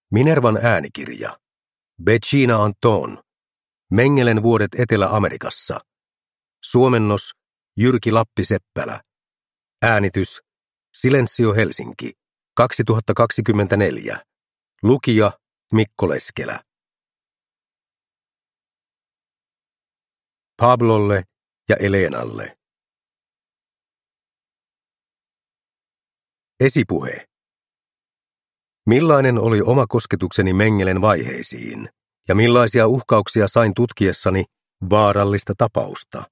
Minervan äänikirja. Bettina Anton. Mengelen vuodet Etelä-Amerikassa. Suomennos Jyrki Lappi-Seppälä. Äänitys Silensio Helsinki. 2024. Lukija Mikko Leskelä. Pablolle ja Elenalle. Esipuhe. Millainen oli oma kosketukseni Mengelen vaiheisiin, ja millaisia uhkauksia sain tutkiessani vaarallista tapausta?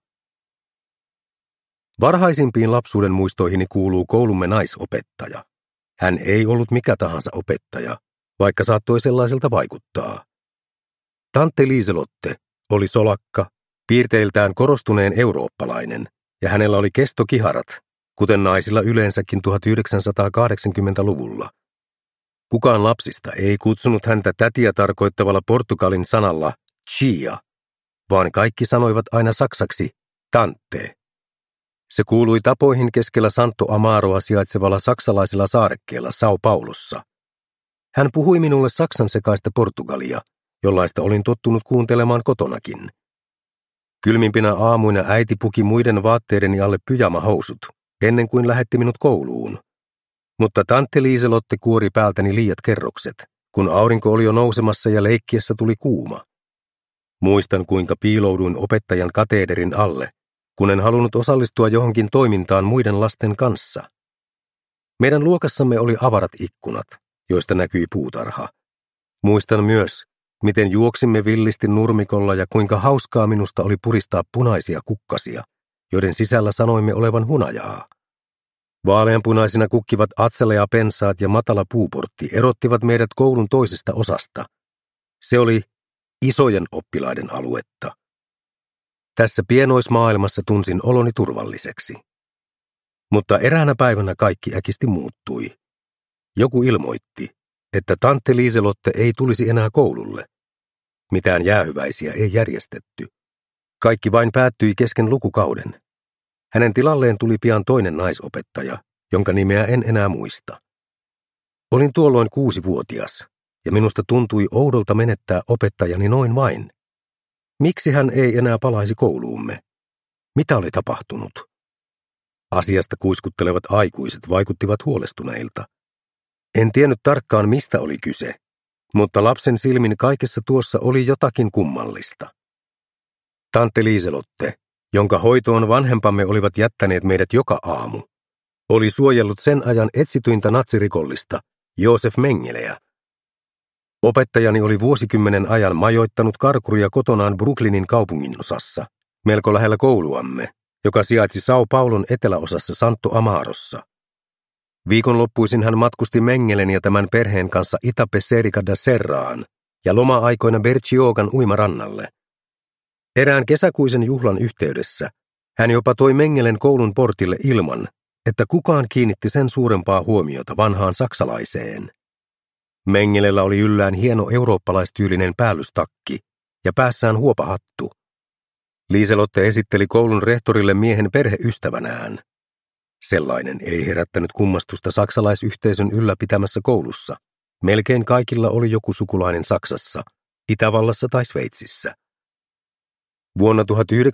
Varhaisimpiin lapsuuden muistoihini kuuluu koulumme naisopettaja. Hän ei ollut mikä tahansa opettaja, vaikka saattoi sellaiselta vaikuttaa. Tantte Liselotte oli solakka, piirteiltään korostuneen eurooppalainen, ja hänellä oli kestokiharat, kuten naisilla yleensäkin 1980-luvulla. Kukaan lapsista ei kutsunut häntä tätiä tarkoittavalla Portugalin sanalla chia, vaan kaikki sanoivat aina saksaksi tante. Se kuului tapoihin keskellä Santo Amaroa sijaitsevalla saksalaisella saarekkeella São Paulossa. Hän puhui minulle saksan sekaista portugalia, jollaista olin tottunut kuuntelemaan kotonakin. Kylmimpinä aamuina äiti puki muiden vaatteideni alle pyjamahousut, ennen kuin lähetti minut kouluun. Mutta tantte Liselotte kuori päältäni liiat kerrokset, kun aurinko oli jo nousemassa ja leikkiessä tuli kuuma. Muistan, kuinka piilouduin opettajan kateederin alle, kun en halunnut osallistua johonkin toimintaan muiden lasten kanssa. Meidän luokassamme oli avarat ikkunat, joista näkyi puutarha. Muistan myös, miten juoksimme villisti nurmikolla ja kuinka hauskaa minusta oli puristaa punaisia kukkasia, joiden sisällä sanoimme olevan hunajaa. Vaaleanpunaisina kukkivat atseleapensaat ja matala puuportti erottivat meidät koulun toisesta osasta. Se oli isojen oppilaiden aluetta. Tässä pienoismaailmassa tunsin oloni turvalliseksi. Mutta eräänä päivänä kaikki äkisti muuttui. Joku ilmoitti, että tantte Liselotte ei tulisi enää koululle. Mitään jäähyväisiä ei järjestetty. Kaikki vain päättyi kesken lukukauden. Hänen tilalleen tuli pian toinen naisopettaja, jonka nimeä en enää muista. Olin tuolloin 6-vuotias, ja minusta tuntui oudolta menettää opettajani noin vain. Miksi hän ei enää palaisi kouluumme? Mitä oli tapahtunut? Asiasta kuiskuttelevat aikuiset vaikuttivat huolestuneilta. En tiennyt tarkkaan, mistä oli kyse, mutta lapsen silmin kaikessa tuossa oli jotakin kummallista. Tantte Liselotte, jonka hoitoon vanhempamme olivat jättäneet meidät joka aamu, oli suojellut sen ajan etsityintä natsirikollista, Josef Mengeleä. Opettajani oli vuosikymmenen ajan majoittanut karkuria kotonaan Brooklynin kaupunginosassa, melko lähellä kouluamme, joka sijaitsi São Paulon eteläosassa Santo Amarossa. Viikonloppuisin hän matkusti Mengelen ja tämän perheen kanssa Itapecerica da Serraan ja loma-aikoina Bertiogan uimarannalle. Erään kesäkuisen juhlan yhteydessä hän jopa toi Mengelen koulun portille ilman, että kukaan kiinnitti sen suurempaa huomiota vanhaan saksalaiseen. Mengelellä oli yllään hieno eurooppalaistyylinen päällystakki ja päässään huopahattu. Liselotte esitteli koulun rehtorille miehen perheystävänään. Sellainen ei herättänyt kummastusta saksalaisyhteisön ylläpitämässä koulussa. Melkein kaikilla oli joku sukulainen Saksassa, Itävallassa tai Sveitsissä. Vuonna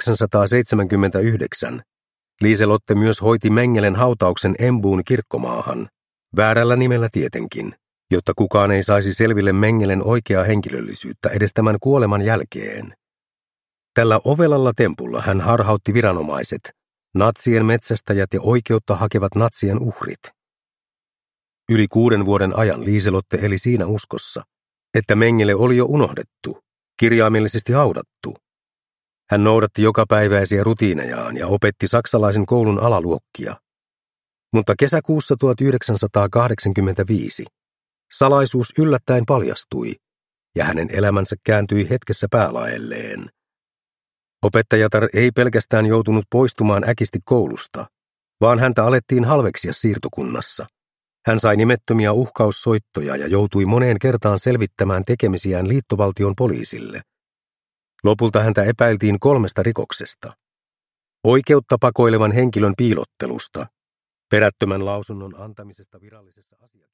1979 Liselotte myös hoiti Mengelen hautauksen Embuun kirkkomaahan, väärällä nimellä tietenkin, jotta kukaan ei saisi selville Mengelen oikeaa henkilöllisyyttä edes tämän kuoleman jälkeen. Tällä ovelalla tempulla hän harhautti viranomaiset, natsien metsästäjät ja oikeutta hakevat natsien uhrit. Yli 6 vuoden ajan Liselotte eli siinä uskossa, että Mengele oli jo unohdettu, kirjaimellisesti haudattu. Hän noudatti jokapäiväisiä rutiinejaan ja opetti saksalaisen koulun alaluokkia. Mutta kesäkuussa 1985 salaisuus yllättäen paljastui, ja hänen elämänsä kääntyi hetkessä päälaelleen. Opettajatar ei pelkästään joutunut poistumaan äkisti koulusta, vaan häntä alettiin halveksia siirtokunnassa. Hän sai nimettömiä uhkaussoittoja ja joutui moneen kertaan selvittämään tekemisiään liittovaltion poliisille. Lopulta häntä epäiltiin 3 rikoksesta. Oikeutta pakoilevan henkilön piilottelusta, perättömän lausunnon antamisesta virallisessa asiakirjassa.